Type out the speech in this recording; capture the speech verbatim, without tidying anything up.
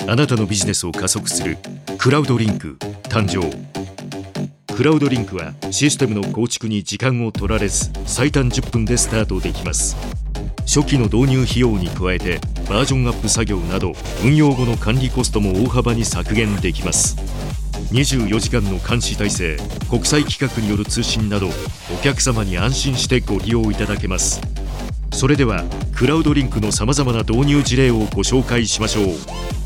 あなたのビジネスを加速するクラウドリンク誕生。クラウドリンクはシステムの構築に時間を取られず最短じゅっぷんでスタートできます。初期の導入費用に加えてバージョンアップ作業など運用後の管理コストも大幅に削減できます。にじゅうよじかんの監視体制、国際規格による通信などお客様に安心してご利用いただけます。それではクラウドリンクのさまざまな導入事例をご紹介しましょう。